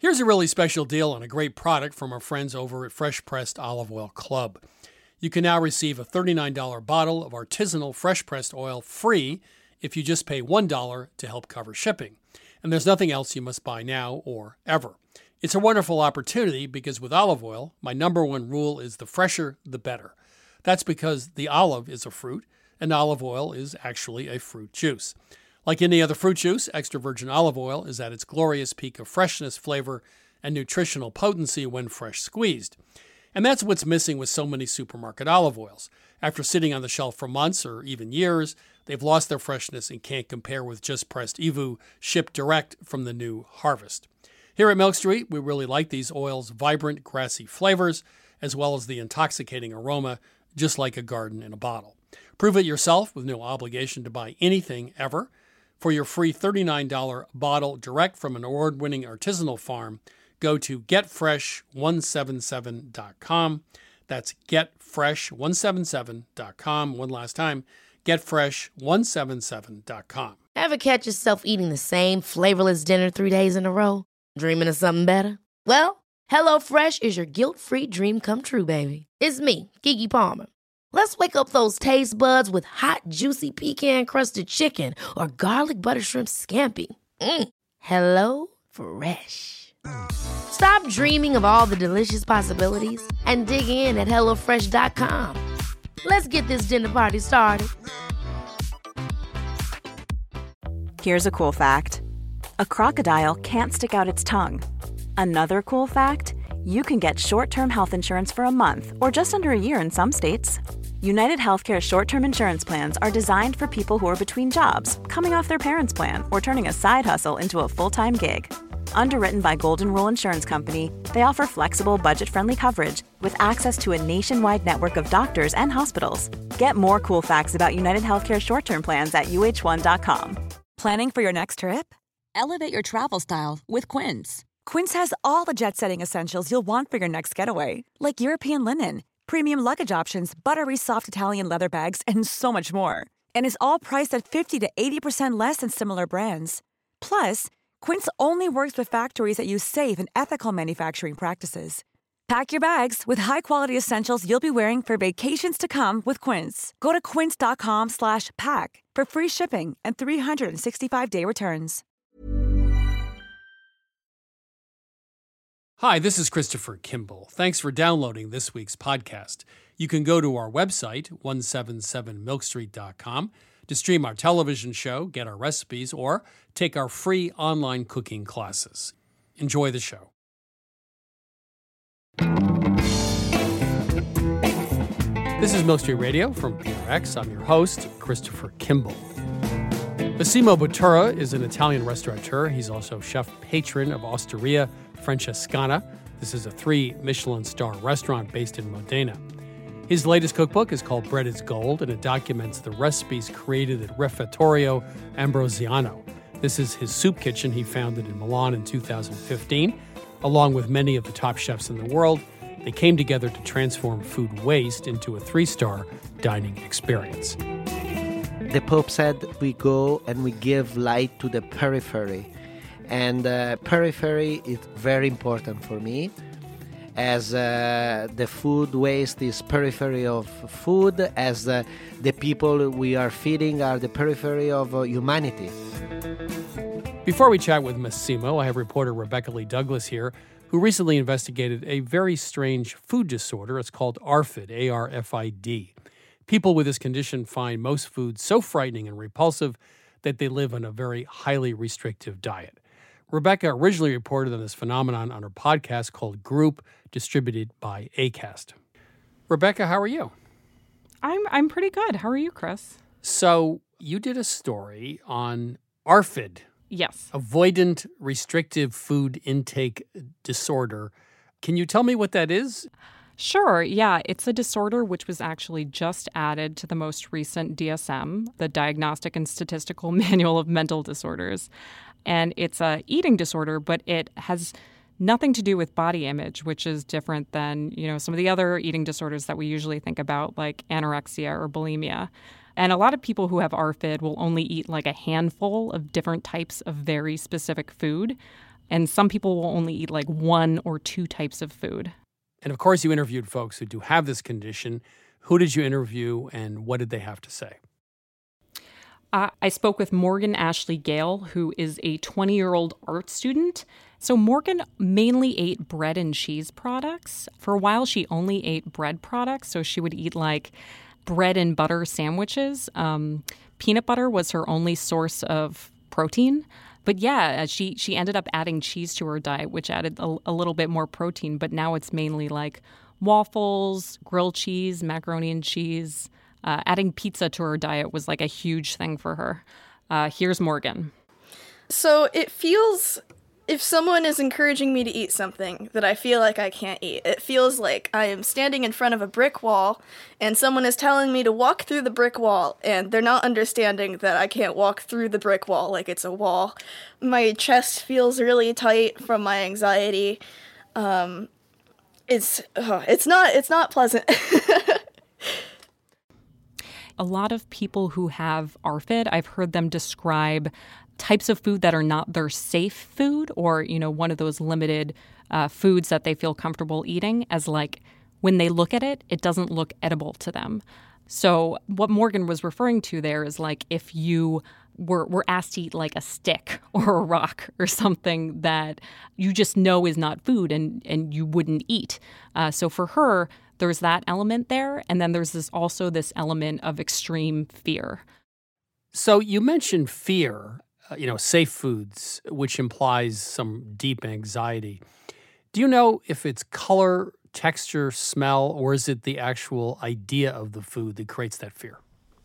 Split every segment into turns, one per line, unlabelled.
Here's a really special deal on a great product from our friends over at Fresh Pressed Olive Oil Club. You can now receive a $39 bottle of artisanal fresh pressed oil free if you just pay $1 to help cover shipping. And there's nothing else you must buy now or ever. It's a wonderful opportunity because with olive oil, my number one rule is the fresher, the better. That's because the olive is a fruit, and olive oil is actually a fruit juice. Like any other fruit juice, extra virgin olive oil is at its glorious peak of freshness, flavor, and nutritional potency when fresh squeezed. And that's what's missing with so many supermarket olive oils. After sitting on the shelf for months or even years, they've lost their freshness and can't compare with just pressed EVOO shipped direct from the new harvest. Here at Milk Street, we really like these oils' vibrant, grassy flavors, as well as the intoxicating aroma, just like a garden in a bottle. Prove it yourself with no obligation to buy anything ever. For your free $39 bottle direct from an award-winning artisanal farm, go to getfresh177.com. That's getfresh177.com. One last time, getfresh177.com.
Ever catch yourself eating the same flavorless dinner 3 days in a row? Dreaming of something better? Well, HelloFresh is your guilt-free dream come true, baby. It's me, Keke Palmer. Let's wake up those taste buds with hot, juicy pecan-crusted chicken or garlic butter shrimp scampi. Hello Fresh. Stop dreaming of all the delicious possibilities and dig in at HelloFresh.com. Let's get this dinner party started.
Here's a cool fact. A crocodile can't stick out its tongue. Another cool fact, you can get short-term health insurance for a month or just under a year in some states. United Healthcare short-term insurance plans are designed for people who are between jobs, coming off their parents' plan, or turning a side hustle into a full-time gig. Underwritten by Golden Rule Insurance Company, they offer flexible, budget-friendly coverage with access to a nationwide network of doctors and hospitals. Get more cool facts about United Healthcare short-term plans at uh1.com.
Planning for your next trip? Elevate your travel style with Quince. Quince has all the jet-setting essentials you'll want for your next getaway, like European linen, premium luggage options, buttery soft Italian leather bags, and so much more. And is all priced at 50 to 80% less than similar brands. Plus, Quince only works with factories that use safe and ethical manufacturing practices. Pack your bags with high-quality essentials you'll be wearing for vacations to come with Quince. Go to quince.com/pack for free shipping and 365-day returns.
Hi, this is Christopher Kimball. Thanks for downloading this week's podcast. You can go to our website, 177milkstreet.com, to stream our television show, get our recipes, or take our free online cooking classes. Enjoy the show. This is Milk Street Radio from PRX. I'm your host, Christopher Kimball. Massimo Bottura is an Italian restaurateur. He's also chef patron of Osteria Francescana. This is a 3 Michelin star restaurant based in Modena. His latest cookbook is called Bread is Gold, and it documents the recipes created at Refettorio Ambrosiano. This is his soup kitchen he founded in Milan in 2015. Along with many of the top chefs in the world, they came together to transform food waste into a 3-star dining experience.
The Pope said we go and we give light to the periphery. And periphery is very important for me, as the food waste is periphery of food, as the people we are feeding are the periphery of humanity.
Before we chat with Massimo, I have reporter Rebecca Lee Douglas here, who recently investigated a very strange food disorder. It's called ARFID, A-R-F-I-D. People with this condition find most foods so frightening and repulsive that they live on a very highly restrictive diet. Rebecca originally reported on this phenomenon on her podcast called Group, distributed by Acast. Rebecca, how are you?
I'm pretty good. How are you, Chris?
So you did a story on ARFID.
Yes.
Avoidant restrictive food intake disorder. Can you tell me what that is?
Sure. Yeah, it's a disorder which was actually just added to the most recent DSM, the Diagnostic and Statistical Manual of Mental Disorders. And it's a eating disorder, but it has nothing to do with body image, which is different than, some of the other eating disorders that we usually think about, like anorexia or bulimia. And a lot of people who have ARFID will only eat like a handful of different types of very specific food. And some people will only eat like 1 or 2 types of food.
And of course, you interviewed folks who do have this condition. Who did you interview and what did they have to say?
I spoke with Morgan Ashley Gale, who is a 20-year-old art student. So Morgan mainly ate bread and cheese products. For a while, she only ate bread products. So she would eat like bread and butter sandwiches. Peanut butter was her only source of protein. But yeah, she ended up adding cheese to her diet, which added a little bit more protein. But now it's mainly like waffles, grilled cheese, macaroni and cheese. Adding pizza to her diet was like a huge thing for her. Here's Morgan.
So it feels, if someone is encouraging me to eat something that I feel like I can't eat, it feels like I am standing in front of a brick wall and someone is telling me to walk through the brick wall and they're not understanding that I can't walk through the brick wall like it's a wall. My chest feels really tight from my anxiety. It's not pleasant.
A lot of people who have ARFID, I've heard them describe types of food that are not their safe food or, one of those limited foods that they feel comfortable eating as like when they look at it, it doesn't look edible to them. So what Morgan was referring to there is like if you were asked to eat like a stick or a rock or something that you just know is not food and you wouldn't eat. So for her, there's that element there. And then there's also this element of extreme fear.
So you mentioned fear, safe foods, which implies some deep anxiety. Do you know if it's color, texture, smell, or is it the actual idea of the food that creates that fear?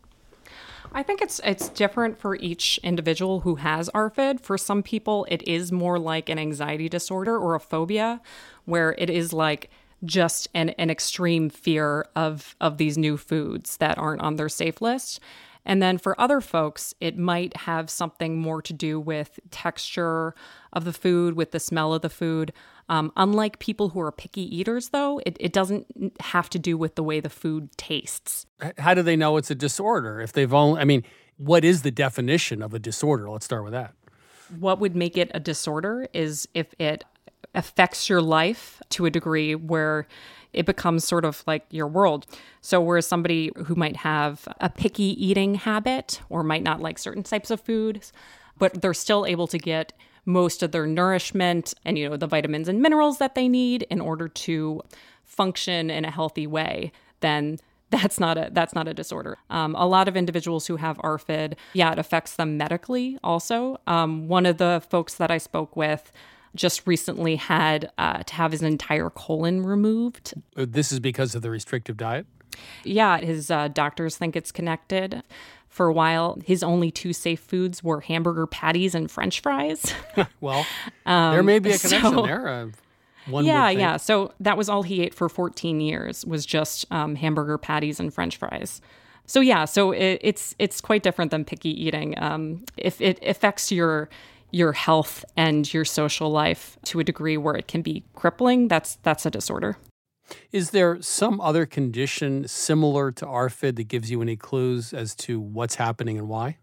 I think it's different for each individual who has ARFID. For some people, it is more like an anxiety disorder or a phobia, where it is like just an extreme fear of these new foods that aren't on their safe list. And then for other folks, it might have something more to do with texture of the food, with the smell of the food. Unlike people who are picky eaters, though, it doesn't have to do with the way the food tastes.
How do they know it's a disorder? If they've what is the definition of a disorder? Let's start with that.
What would make it a disorder is if it affects your life to a degree where it becomes sort of like your world. So whereas somebody who might have a picky eating habit or might not like certain types of foods, but they're still able to get most of their nourishment and, the vitamins and minerals that they need in order to function in a healthy way, then that's not a disorder. A lot of individuals who have ARFID, it affects them medically also. One of the folks that I spoke with just recently had to have his entire colon removed.
This is because of the restrictive diet?
Yeah, his doctors think it's connected. For a while, his only 2 safe foods were hamburger patties and French fries.
Well, there may be a connection there.
Yeah. So that was all he ate for 14 years was just hamburger patties and French fries. So it's quite different than picky eating. If it affects your health and your social life to a degree where it can be crippling, that's a disorder.
Is there some other condition similar to ARFID that gives you any clues as to what's happening and why?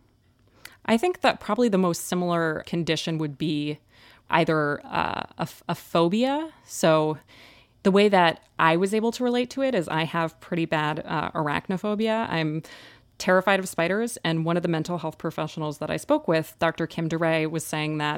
I think that probably the most similar condition would be either a phobia. So the way that I was able to relate to it is I have pretty bad arachnophobia. I'm terrified of spiders. And one of the mental health professionals that I spoke with, Dr. Kim DeRay, was saying that,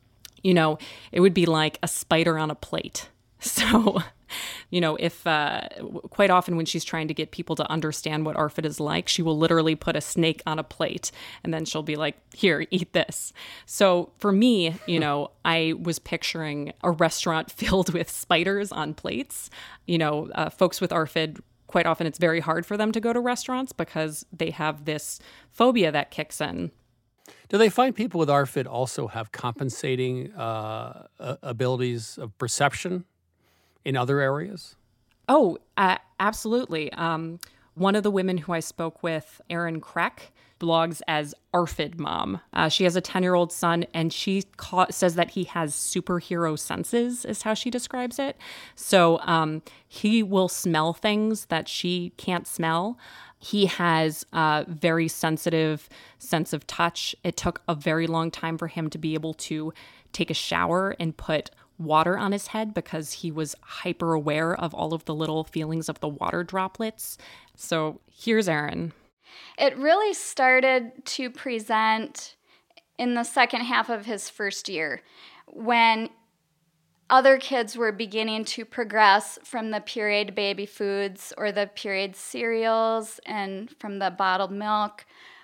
it would be like a spider on a plate. So, if quite often when she's trying to get people to understand what ARFID is like, she will literally put a snake on a plate and then she'll be like, here, eat this. So for me, I was picturing a restaurant filled with spiders on plates. Folks with ARFID, quite often it's very hard for them to go to restaurants because they have this phobia that kicks in.
Do they find people with ARFID also have compensating abilities of perception in other areas?
Oh, absolutely. One of the women who I spoke with, Erin Kreck, blogs as ARFID Mom. She has a 10-year-old son, and she says that he has superhero senses, is how she describes it. So he will smell things that she can't smell. He has a very sensitive sense of touch. It took a very long time for him to be able to take a shower and put water on his head because he was hyper aware of all of the little feelings of the water droplets. So here's Erin.
It really started to present in the second half of his first year when other kids were beginning to progress from the pureed baby foods or the pureed cereals and from the bottled milk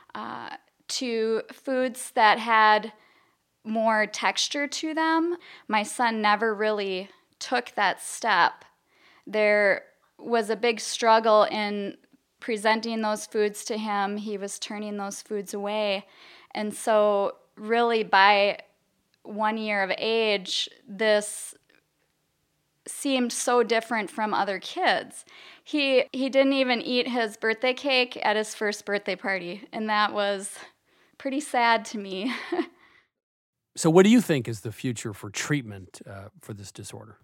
to foods that had more texture to them. My son never really took that step. There was a big struggle in presenting those foods to him. He was turning those foods away. And so really by 1 year of age, this seemed so different from other kids. He didn't even eat his birthday cake at his first birthday party, and that was pretty sad to me.
So what do you think is the future for treatment for this disorder?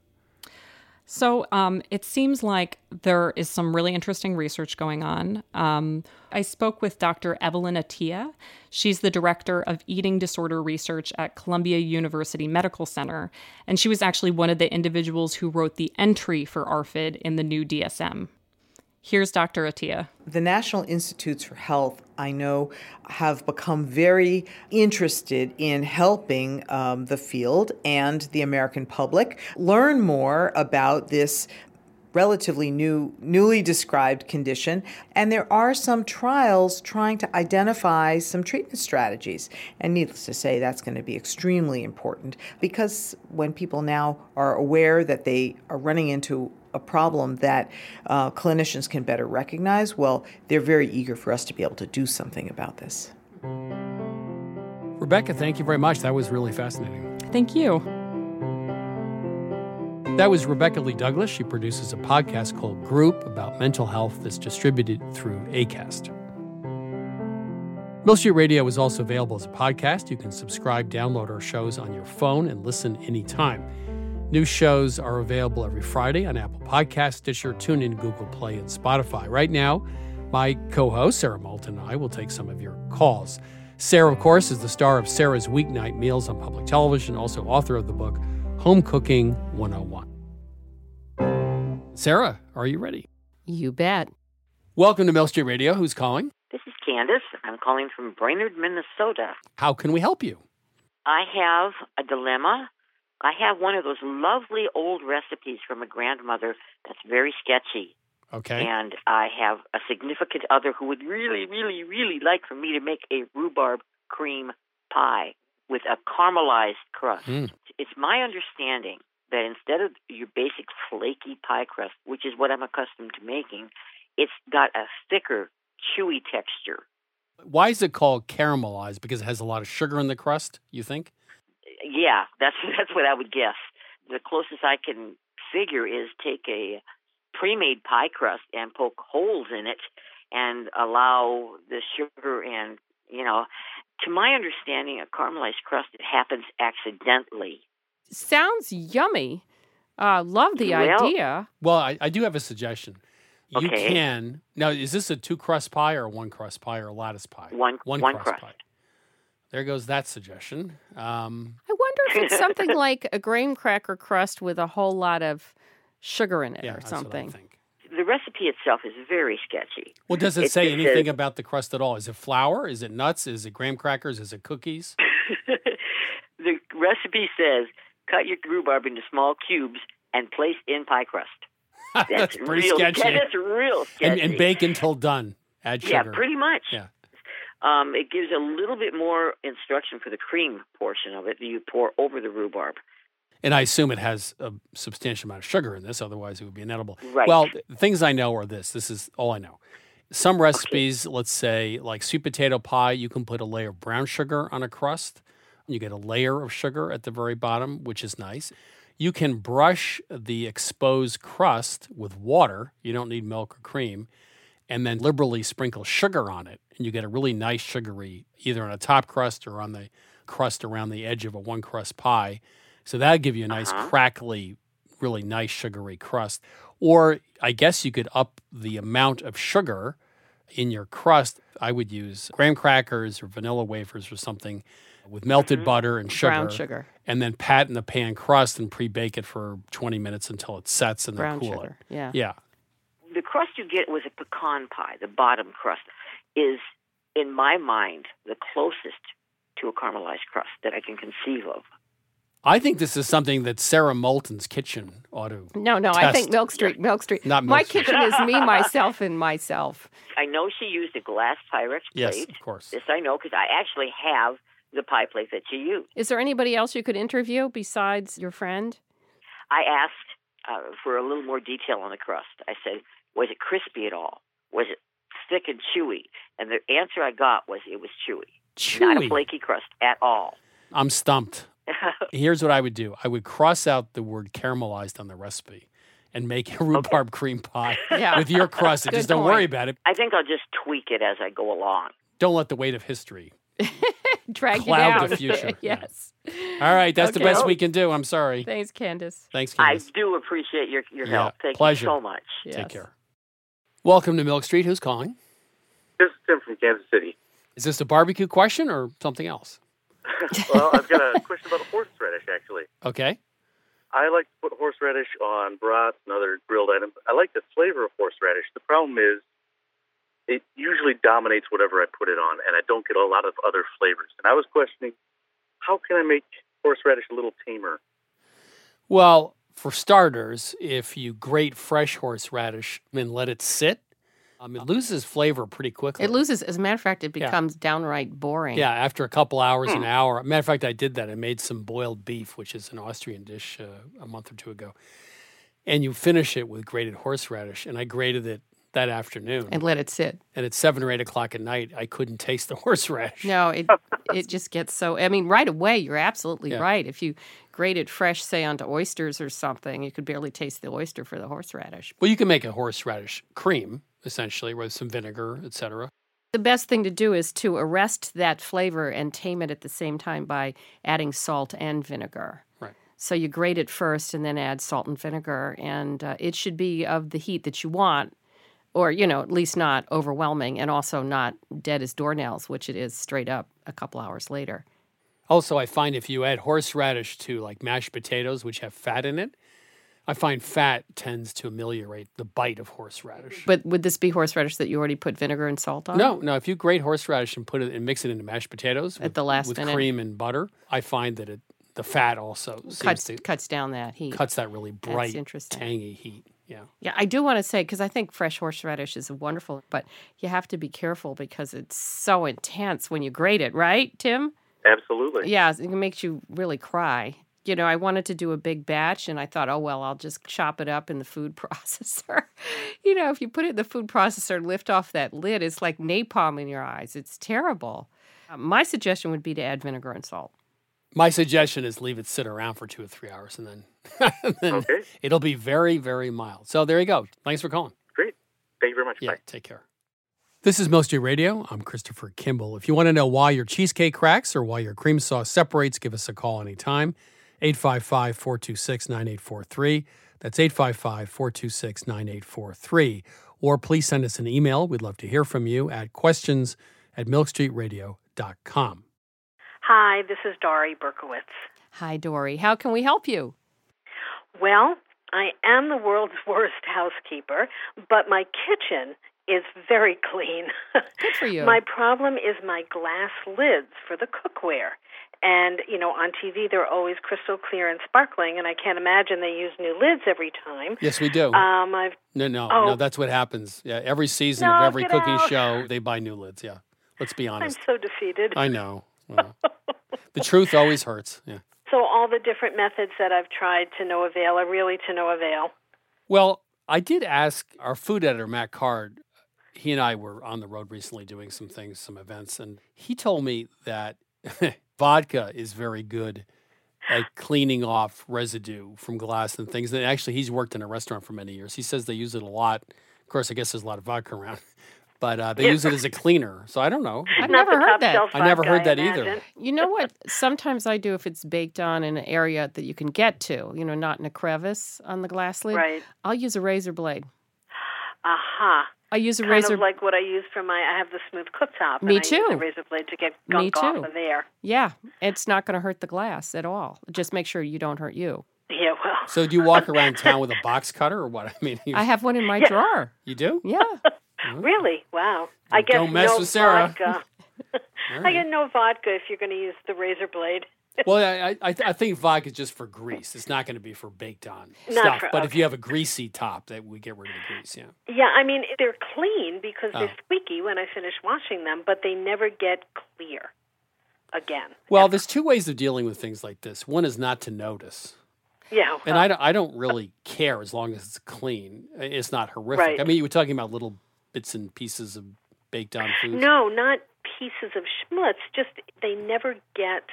So it seems like there is some really interesting research going on. I spoke with Dr. Evelyn Attia. She's the director of eating disorder research at Columbia University Medical Center, and she was actually one of the individuals who wrote the entry for ARFID in the new DSM. Here's Dr. Attia.
The National Institutes for Health, I know, have become very interested in helping the field and the American public learn more about this relatively newly described condition. And there are some trials trying to identify some treatment strategies. And needless to say, that's going to be extremely important because when people now are aware that they are running into a problem that clinicians can better recognize, well, they're very eager for us to be able to do something about this.
Rebecca, thank you very much. That was really fascinating.
Thank you.
That was Rebecca Lee Douglas. She produces a podcast called Group about mental health that's distributed through Acast. Mill Street Radio is also available as a podcast. You can subscribe, download our shows on your phone, and listen anytime. New shows are available every Friday on Apple Podcasts, Stitcher, TuneIn, Google Play, and Spotify. Right now, my co-host, Sarah Moulton, and I will take some of your calls. Sarah, of course, is the star of Sarah's Weeknight Meals on public television, also author of the book Home Cooking 101. Sarah, are you ready?
You bet.
Welcome to Mill Street Radio. Who's calling?
This is Candace. I'm calling from Brainerd, Minnesota.
How can we help you?
I have a dilemma. I have one of those lovely old recipes from a grandmother that's very sketchy.
Okay.
And I have a significant other who would really, really, really like for me to make a rhubarb cream pie with a caramelized crust. It's my understanding that instead of your basic flaky pie crust, which is what I'm accustomed to making, it's got a thicker, chewy texture.
Why is it called caramelized? Because it has a lot of sugar in the crust, you think?
Yeah, that's what I would guess. The closest I can figure is take a pre-made pie crust and poke holes in it and allow the sugar and, to my understanding, a caramelized crust, it happens accidentally.
Sounds yummy. Love the idea.
Well, I do have a suggestion. You
Okay.
can... Now, is this a two-crust pie or a one-crust pie or a lattice pie?
One crust.
pie. There goes that suggestion.
I wonder if it's something like a graham cracker crust with a whole lot of sugar in it or
That's what I
something.
think.
The recipe itself is very sketchy.
Well, does it
It
say
just
anything
says-
about the crust at all? Is it flour? Is it nuts? Is it graham crackers? Is it cookies?
The recipe says, cut your rhubarb into small cubes and place in pie crust.
That's pretty
real,
sketchy.
That's real sketchy.
And bake until done. Add
Yeah,
sugar.
pretty much.
Yeah.
It gives a little bit more instruction for the cream portion of it that you pour over the rhubarb.
And I assume it has a substantial amount of sugar in this, otherwise it would be inedible.
Right.
Well, the things I know are this. This is all I know. Some recipes, let's say, like sweet potato pie, you can put a layer of brown sugar on a crust. You get a layer of sugar at the very bottom, which is nice. You can brush the exposed crust with water. You don't need milk or cream. And then liberally sprinkle sugar on it. And you get a really nice sugary, either on a top crust or on the crust around the edge of a one-crust pie. So that'll give you a nice crackly, really nice sugary crust. Or I guess you could up the amount of sugar in your crust. I would use graham crackers or vanilla wafers or something with melted butter and sugar.
Brown sugar.
and then pat in the pan crust and pre-bake it for 20 minutes until it sets and then
Brown
cool
sugar.
it.
Yeah.
Yeah.
The crust you get with a pecan pie, the bottom crust, is, in my mind, the closest to a caramelized crust that I can conceive of.
I think this is something that Sarah Moulton's kitchen ought to
No,
test.
I think Milk Street.
Not Milk
My
Street.
kitchen is me, myself, and myself.
I know she used a glass Pyrex plate.
Yes, of course.
This I know because I actually have the pie plate that she used.
Is there anybody else you could interview besides your friend?
I asked for a little more detail on the crust. I said, was it crispy at all? Was it thick and chewy? And the answer I got was it was chewy. Not a
Chewy.
flaky crust at all.
I'm stumped. Here's what I would do. I would cross out the word caramelized on the recipe and make a rhubarb cream pie
Yeah.
with your crust. And
Good
just don't
point.
worry about it.
I think I'll just tweak it as I go along.
Don't let the weight of history
Drag you
cloud
down.
the future.
Yes.
All right, that's the
Okay.
best we can do. I'm sorry.
Thanks, Candace.
Thanks,
I
Candace.
do appreciate your
Yeah,
help. Thank
pleasure.
you so much.
Yes.
Take care. Welcome to Milk Street. Who's calling?
This is Tim from Kansas City.
Is this a barbecue question or something else?
Well, I've got a question about horseradish, actually.
Okay.
I like to put horseradish on brats and other grilled items. I like the flavor of horseradish. The problem is it usually dominates whatever I put it on, and I don't get a lot of other flavors. And I was questioning, how can I make horseradish a little tamer?
Well, for starters, if you grate fresh horseradish and let it sit, it loses flavor pretty quickly.
It loses, as a matter of fact, it becomes downright boring.
Yeah, after a couple hours, an hour. Matter of fact, I did that. I made some boiled beef, which is an Austrian dish, a month or two ago. And you finish it with grated horseradish. And I grated it that afternoon.
And let it sit.
And at 7 or 8 o'clock at night, I couldn't taste the horseradish.
No, it just gets so. I mean, right away, you're absolutely right. If you grate it fresh, say onto oysters or something, you could barely taste the oyster for the horseradish.
Well, you can make a horseradish cream, essentially, with some vinegar, etc.
The best thing to do is to arrest that flavor and tame it at the same time by adding salt and vinegar.
Right.
So you grate it first and then add salt and vinegar, and it should be of the heat that you want, or, at least not overwhelming, and also not dead as doornails, which it is straight up a couple hours later.
Also, I find if you add horseradish to like mashed potatoes, which have fat in it, I find fat tends to ameliorate the bite of horseradish.
But would this be horseradish that you already put vinegar and salt on?
No. If you grate horseradish and put it and mix it into mashed potatoes
At the last
with
minute.
cream and butter, I find that the fat also
Cuts down that heat.
cuts that really bright,
That's interesting.
tangy heat. Yeah.
Yeah, I do want to say, because I think fresh horseradish is wonderful, but you have to be careful because it's so intense when you grate it, right, Tim?
Absolutely.
Yeah, it makes you really cry. I wanted to do a big batch, and I thought, oh, well, I'll just chop it up in the food processor. If you put it in the food processor and lift off that lid, it's like napalm in your eyes. It's terrible. My suggestion would be to add vinegar and salt.
My suggestion is leave it sit around for 2 or 3 hours, and then,
Okay.
it'll be very, very mild. So there you go. Thanks for calling.
Great. Thank you very much.
Yeah,
Bye.
take care. This is Milk Street Radio. I'm Christopher Kimball. If you want to know why your cheesecake cracks or why your cream sauce separates, give us a call anytime. 855-426-9843. That's 855-426-9843. Or please send us an email. We'd love to hear from you at questions@milkstreetradio.com.
Hi, this is Dory Berkowitz.
Hi, Dory. How can we help you?
Well, I am the world's worst housekeeper, but my kitchen is very clean.
Good for you.
My problem is my glass lids for the cookware. And, on TV, they're always crystal clear and sparkling, and I can't imagine they use new lids every time.
Yes, we do. No, that's what happens. Yeah, every season of every
get
cooking
out.
show, they buy new lids. Yeah, let's be
I'm
honest.
so defeated.
I know. Well, the truth always hurts. Yeah.
So all the different methods that I've tried to no avail are really to no avail.
Well, I did ask our food editor, Matt Card. He and I were on the road recently doing some things, some events, and he told me that vodka is very good at cleaning off residue from glass and things. And actually, he's worked in a restaurant for many years. He says they use it a lot. Of course, I guess there's a lot of vodka around. But they use it as a cleaner. So I don't know.
I've never heard that.
I never heard that either.
You know what? Sometimes I do if it's baked on in an area that you can get to, not in a crevice on the glass lid.
Right.
I'll use a razor blade.
Aha.
I use a
kind
razor.
of like what I use for I have the smooth cooktop.
Me
and
too.
I use a razor blade to get gunk off of there.
Yeah, it's not going to hurt the glass at all. Just make sure you don't hurt you.
Yeah, well.
So do you walk around town with a box cutter or what? I mean,
I have one in my drawer.
You do?
Yeah.
Really? Wow. I guess
Don't mess
no
with Sarah.
vodka. I get no vodka if you're going to use the razor blade.
Well, I think vodka is just for grease. It's not going to be for baked on stuff. But if you have a greasy top, that we get rid of the grease, yeah.
Yeah, I mean, they're clean because they're squeaky when I finish washing them, but they never get clear again.
Well, there's two ways of dealing with things like this. One is not to notice.
Yeah. Well,
And I don't really care as long as it's clean. It's not horrific.
Right.
I mean, you were talking about little bits and pieces of baked on foods.
No, not pieces of schmutz. Just they never get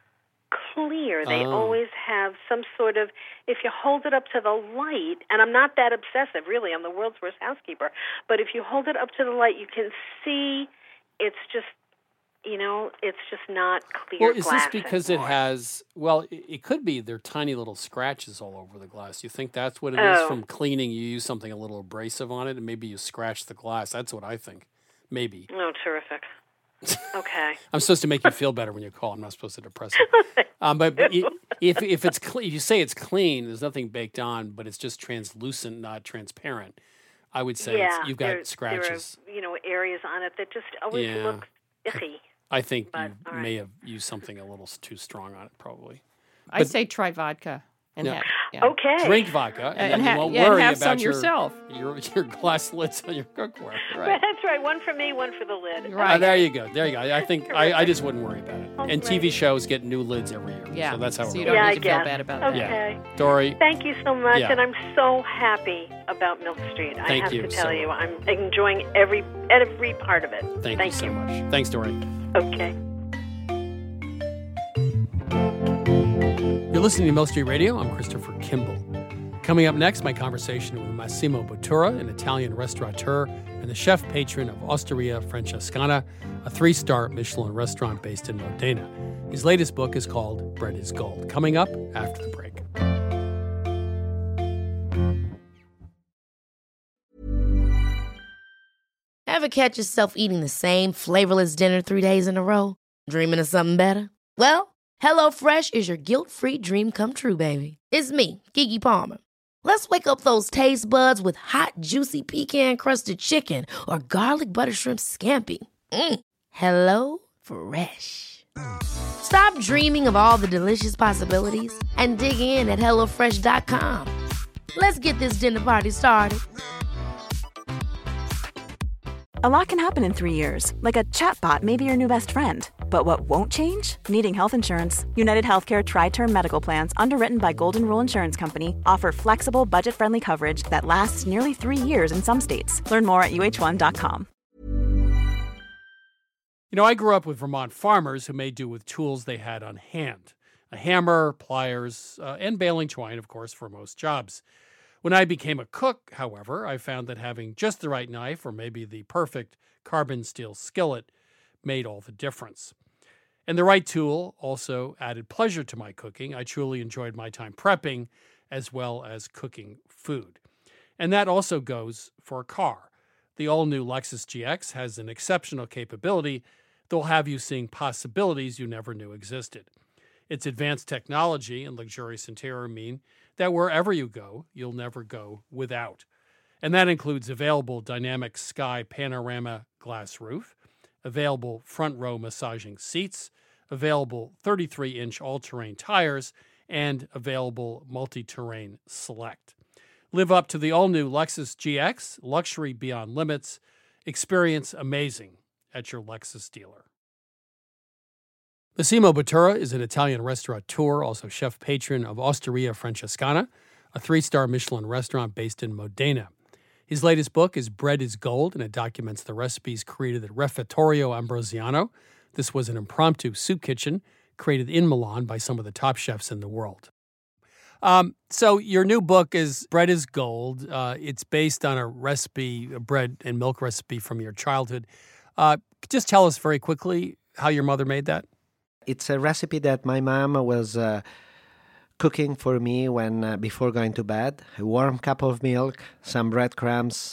clear. They always have some sort of, if you hold it up to the light, and I'm not that obsessive, really, I'm the world's worst housekeeper, but if you hold it up to the light, you can see it's just, it's just not clear
Well, is
glass
this because
anymore.
it has, it could be they're tiny little scratches all over the glass. You think that's what it is from cleaning? You use something a little abrasive on it, and maybe you scratch the glass. That's what I think. Maybe.
Oh, terrific. Okay.
I'm supposed to make you feel better when you call. I'm not supposed to depress you. But if it's if you say it's clean, there's nothing baked on, but it's just translucent, not transparent. I would say you've got scratches.
There are, areas on it that just always look icky.
I think you may have used something a little too strong on it, probably.
I say try vodka. And
Okay.
Drink vodka, and then you won't
and
worry
have
about
some yourself.
Your glass lids on your cookware.
Right.
That's right. One for me, one for the lid.
Right.
There you go. I think I just wouldn't worry about it. And TV shows get new lids every year.
Yeah.
So that's how
you
it
don't
works.
need to feel bad about
Okay.
that.
Yeah. Dory.
Thank you so much,
Yeah.
and I'm so happy about Milk Street. I
Thank
have
you
to tell
so
you,
much.
I'm enjoying every part of it.
Thank you so much. Thanks, Dory.
Okay.
You're listening to Milk Street Radio. I'm Christopher Kimball. Coming up next, my conversation with Massimo Bottura, an Italian restaurateur and the chef patron of Osteria Francescana, a 3-star Michelin restaurant based in Modena. His latest book is called Bread is Gold. Coming up after the break.
Ever catch yourself eating the same flavorless dinner 3 days in a row? Dreaming of something better? Well, HelloFresh is your guilt-free dream come true, baby. It's me, Keke Palmer. Let's wake up those taste buds with hot, juicy pecan-crusted chicken or garlic butter shrimp scampi. Hello Fresh. Stop dreaming of all the delicious possibilities and dig in at HelloFresh.com. Let's get this dinner party started.
A lot can happen in 3 years, like a chatbot may be your new best friend. But what won't change? Needing health insurance. United Healthcare Tri-Term Medical Plans, underwritten by Golden Rule Insurance Company, offer flexible, budget-friendly coverage that lasts nearly 3 years in some states. Learn more at uh1.com.
I grew up with Vermont farmers who made do with tools they had on hand. A hammer, pliers, and baling twine, of course, for most jobs. When I became a cook, however, I found that having just the right knife or maybe the perfect carbon steel skillet made all the difference. And the right tool also added pleasure to my cooking. I truly enjoyed my time prepping as well as cooking food. And that also goes for a car. The all-new Lexus GX has an exceptional capability that will have you seeing possibilities you never knew existed. Its advanced technology and luxurious interior mean that wherever you go, you'll never go without. And that includes available dynamic sky panorama glass roof, available front row massaging seats, available 33-inch all-terrain tires, and available multi-terrain select. Live up to the all-new Lexus GX, luxury beyond limits. Experience amazing at your Lexus dealer. Massimo Bottura is an Italian restaurateur, also chef patron of Osteria Francescana, a 3-star Michelin restaurant based in Modena. His latest book is Bread is Gold, and it documents the recipes created at Refettorio Ambrosiano. This was an impromptu soup kitchen created in Milan by some of the top chefs in the world. So your new book is Bread is Gold. It's based on a recipe, a bread and milk recipe from your childhood. Just tell us very quickly how your mother made that.
It's a recipe that my mom was cooking for me when before going to bed. A warm cup of milk, some breadcrumbs,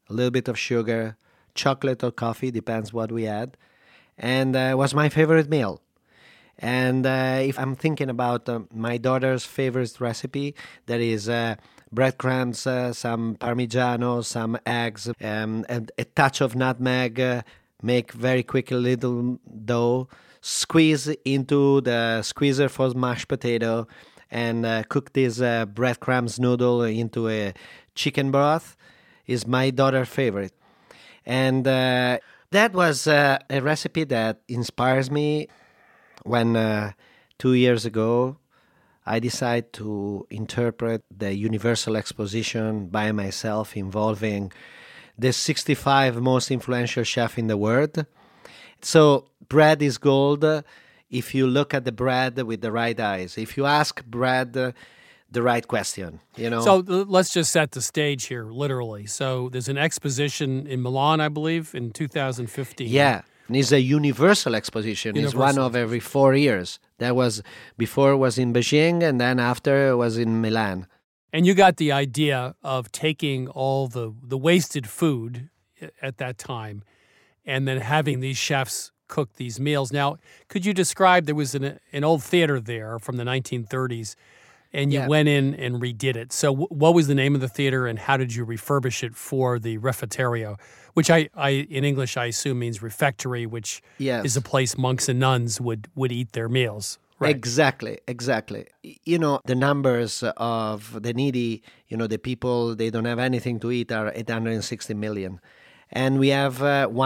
a little bit of sugar, chocolate or coffee, depends what we had. And it was my favorite meal. And if I'm thinking about my daughter's favorite recipe, that is breadcrumbs, some Parmigiano, some eggs, and a touch of nutmeg, make very quick a little dough, squeeze into the squeezer for mashed potato, and cook this breadcrumbs noodle into a chicken broth is my daughter's favorite. And that was a recipe that inspires me when 2 years ago I decided to interpret the Universal Exposition by myself involving the 65 most influential chefs in the world. So bread is gold if you look at the bread with the right eyes. If you ask bread the right question, you know.
So let's just set the stage here, literally. So there's an exposition in Milan, I believe, in 2015.
Yeah. It's a universal exposition. It's one of every 4 years. That was before was in Beijing, and then after was in Milan.
And you got the idea of taking all the wasted food at that time and then having these chefs cook these meals. Now, could you describe, there was an old theater there from the 1930s, and you went in and redid it. So what was the name of the theater, and how did you refurbish it for the refettorio, which I in English I assume means refectory, which is a place monks and nuns would eat their meals. Right.
Exactly. You know, the numbers of the needy, you know, the people, they don't have anything to eat are 860 million. And we have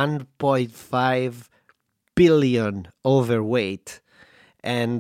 1.5 billion overweight and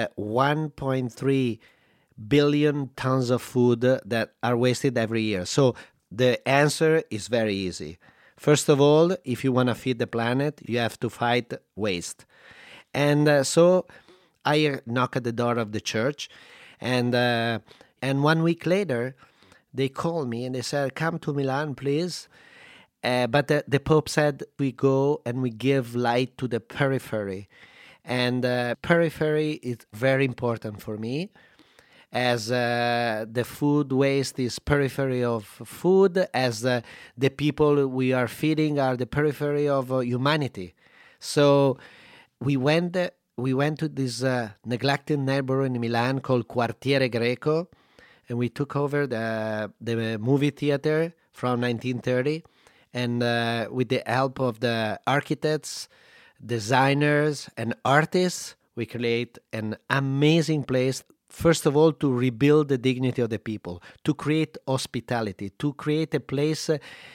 1.3 billion tons of food that are wasted every year. So the answer is very easy. First of all, if you want to feed the planet, you have to fight waste. And so I knock at the door of the church, and 1 week later, they called me and they said, "Come to Milan, please." But the Pope said we go and we give light to the periphery. And periphery is very important for me, as the food waste is periphery of food, as the people we are feeding are the periphery of humanity. So we went to this neglected neighborhood in Milan called Quartiere Greco, and we took over the movie theater from 1930, and with the help of the architects, designers, and artists, we create an amazing place. First of all, to rebuild the dignity of the people, to create hospitality, to create a place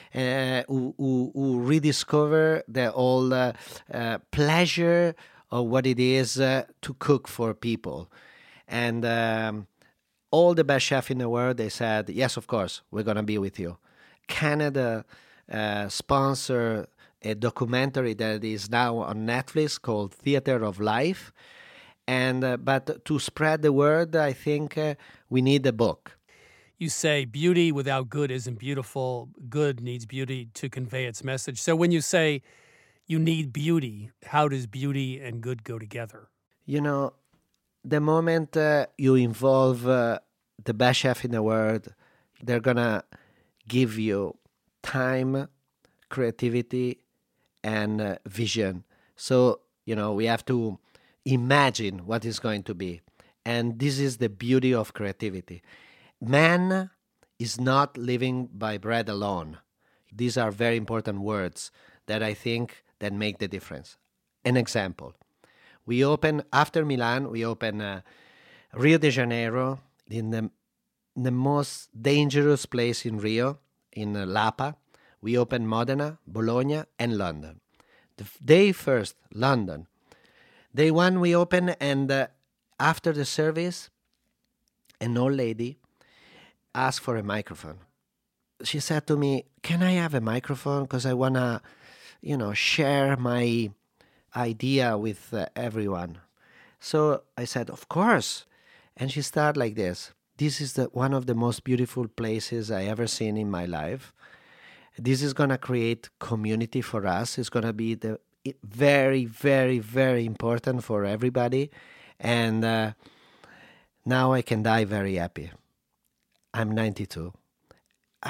who rediscover the whole pleasure of what it is to cook for people. And all the best chefs in the world, they said, yes, of course, we're going to be with you. Canada sponsored a documentary that is now on Netflix called Theater of Life. And but to spread the word, I think we need a book.
You say beauty without good isn't beautiful. Good needs beauty to convey its message. So when you say you need beauty, how does beauty and good go together?
You know, the moment you involve the best chef in the world, they're going to give you time, creativity, and vision. So, you know, we have to imagine what is going to be. And this is the beauty of creativity. Man is not living by bread alone. These are very important words that I think that make the difference. An example. We open, after Milan, we open Rio de Janeiro, in the most dangerous place in Rio, in Lapa. We open Modena, Bologna, and London. The day first, London. Day one, we open, and after the service, an old lady asked for a microphone. She said to me, "Can I have a microphone? Because I want to, share my idea with everyone." So I said, "Of course." And she started like this. "This is one of the most beautiful places I ever seen in my life. This is going to create community for us. It's going to be very, very, very important for everybody. And now I can die very happy. I'm 92.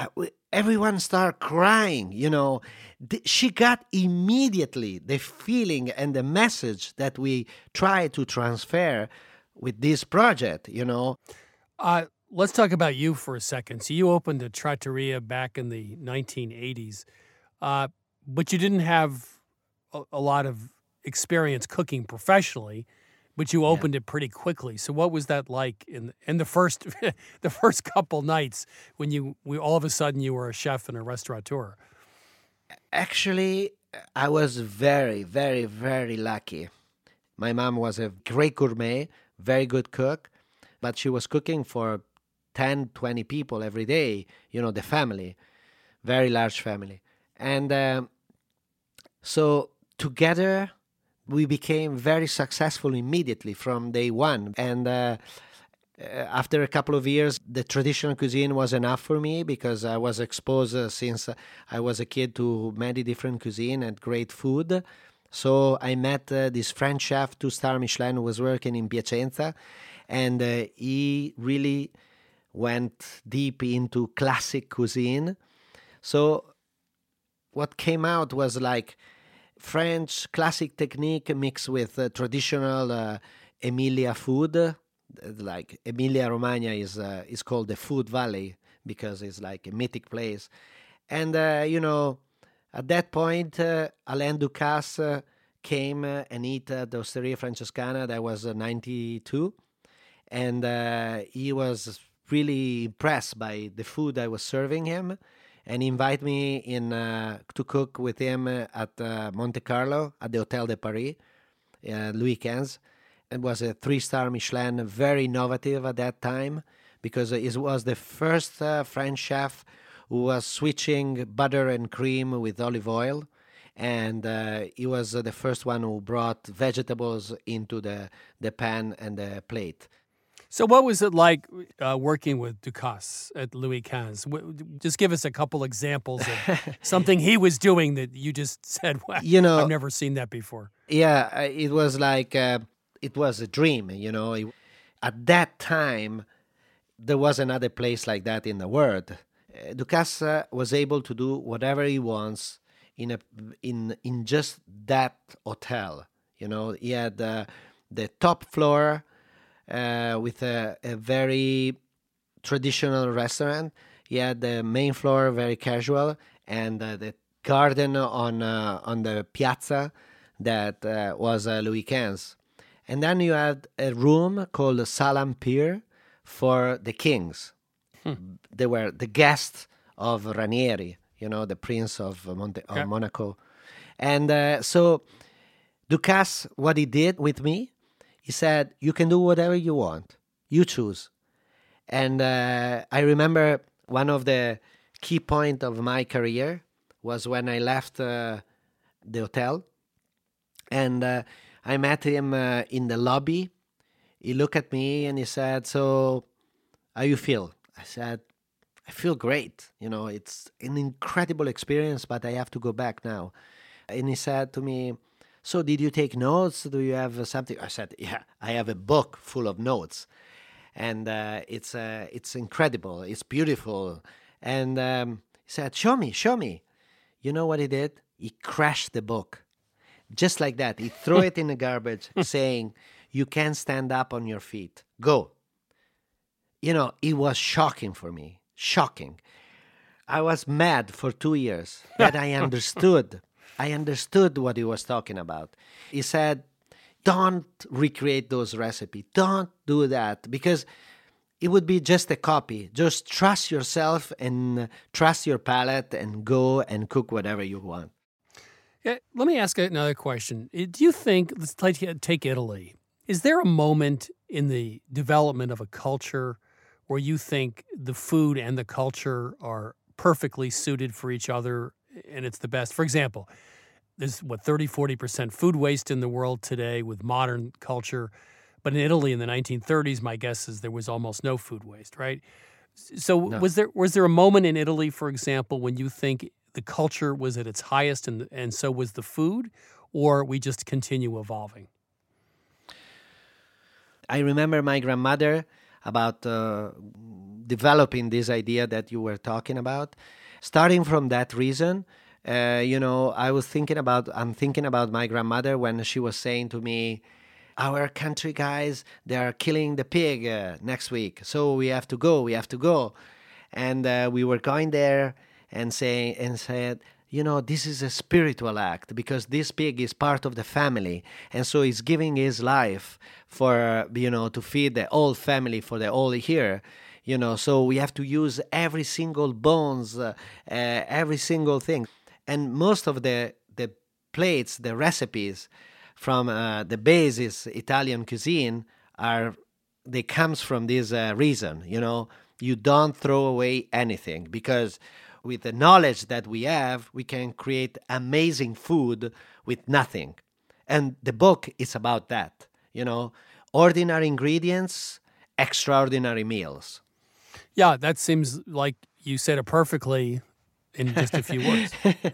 everyone started crying, She got immediately the feeling and the message that we try to transfer with this project,
Let's talk about you for a second. So you opened a trattoria back in the 1980s, but you didn't have a lot of experience cooking professionally, but you opened it pretty quickly. So what was that like in the first the first couple nights when all of a sudden you were a chef and a restaurateur?
Actually, I was very, very, very lucky. My mom was a great gourmet, very good cook, but she was cooking for 10, 20 people every day, the family, very large family. And so together, we became very successful immediately from day one. And after a couple of years, the traditional cuisine was enough for me because I was exposed since I was a kid to many different cuisine and great food. So I met this French chef, 2-star Michelin, who was working in Piacenza, and he really went deep into classic cuisine. So what came out was like French classic technique mixed with traditional Emilia food. Like Emilia-Romagna is called the Food Valley because it's like a mythic place. And, at that point, Alain Ducasse came and eat at the Osteria Francescana. That was 92. And he was really impressed by the food I was serving him, and he invited me in to cook with him at Monte Carlo at the Hôtel de Paris, Louis XV. It was a 3-star Michelin, very innovative at that time, because it was the first French chef who was switching butter and cream with olive oil, and he was the first one who brought vegetables into the pan and the plate.
So what was it like working with Ducasse at Louis XV? Just give us a couple examples of something he was doing that you just said, well, I've never seen that before.
Yeah, it was like, it was a dream, At that time, there was another place like that in the world. Ducasse was able to do whatever he wants in just that hotel. He had the top floor, with a very traditional restaurant. He had the main floor, very casual, and the garden on the piazza that was Louis XV. And then you had a room called Salle Empire for the kings. They were the guests of Ranieri, the Prince of Monaco. And so Ducasse, what he did with me, he said, you can do whatever you want. You choose. And I remember one of the key points of my career was when I left the hotel. And I met him in the lobby. He looked at me and he said, so how you feel? I said, I feel great. It's an incredible experience, but I have to go back now. And he said to me, so did you take notes? Do you have something? I said, yeah, I have a book full of notes. And it's incredible. It's beautiful. And he said, show me. You know what he did? He crashed the book. Just like that. He threw it in the garbage saying, you can't stand up on your feet. Go. It was shocking for me. Shocking. I was mad for 2 years. But I understood. I understood what he was talking about. He said, don't recreate those recipes. Don't do that, because it would be just a copy. Just trust yourself and trust your palate and go and cook whatever you want.
Yeah, let me ask another question. Do you think, let's take Italy. Is there a moment in the development of a culture where you think the food and the culture are perfectly suited for each other and it's the best? For example, there's 30-40% food waste in the world today with modern culture. But in Italy in the 1930s, my guess is there was almost no food waste, right? So
No.
was there a moment in Italy, for example, when you think the culture was at its highest and so was the food, or we just continue evolving?
I remember my grandmother about developing this idea that you were talking about. starting from that reason, I'm thinking about my grandmother when she was saying to me, our country guys, they are killing the pig next week, so we have to go. And we were going there and said, this is a spiritual act because this pig is part of the family. And so he's giving his life for, to feed the whole family for the whole year. So we have to use every single bones, every single thing. And most of the plates, the recipes from the basis Italian cuisine they comes from this reason, You don't throw away anything because with the knowledge that we have, we can create amazing food with nothing. And the book is about that, ordinary ingredients, extraordinary meals.
Yeah, that seems like you said it perfectly in just a few words.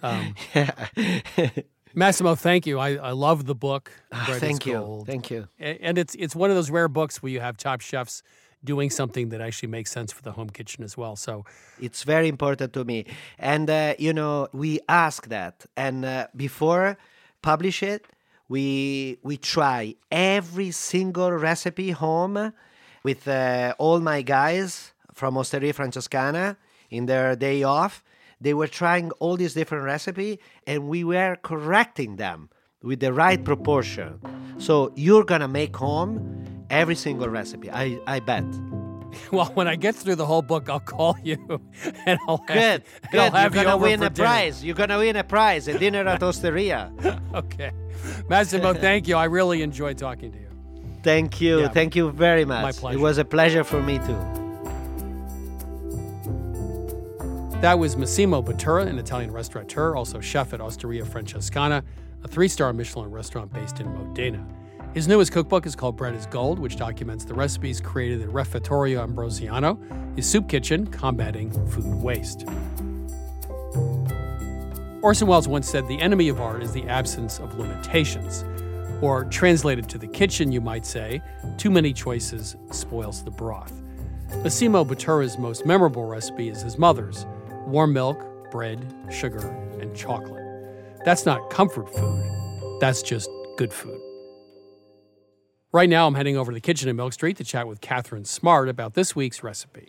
Massimo, thank you. I love the book.
Thank you. Thank you.
And it's one of those rare books where you have top chefs doing something that actually makes sense for the home kitchen as well. So
it's very important to me. And, we ask that. And before publish it, we try every single recipe home with all my guys from Osteria Francescana in their day off. They were trying all these different recipes, and we were correcting them with the right proportion. So you're going to make home every single recipe, I bet.
Well, when I get through the whole book, I'll call you, and I'll
Good.
You're
going to win a prize. You're going to win a prize, a dinner at Osteria.
Okay. Massimo, thank you. I really enjoyed talking to you.
Thank you.
Yeah,
thank you very much.
My pleasure.
It was a pleasure for me, too.
That was Massimo Bottura, an Italian restaurateur, also chef at Osteria Francescana, a 3-star Michelin restaurant based in Modena. His newest cookbook is called Bread is Gold, which documents the recipes created at Refettorio Ambrosiano, his soup kitchen combating food waste. Orson Welles once said, "The enemy of art is the absence of limitations." Or translated to the kitchen, you might say, too many choices spoils the broth. Massimo Bottura's most memorable recipe is his mother's: warm milk, bread, sugar, and chocolate. That's not comfort food. That's just good food. Right now, I'm heading over to the kitchen in Milk Street to chat with Catherine Smart about this week's recipe.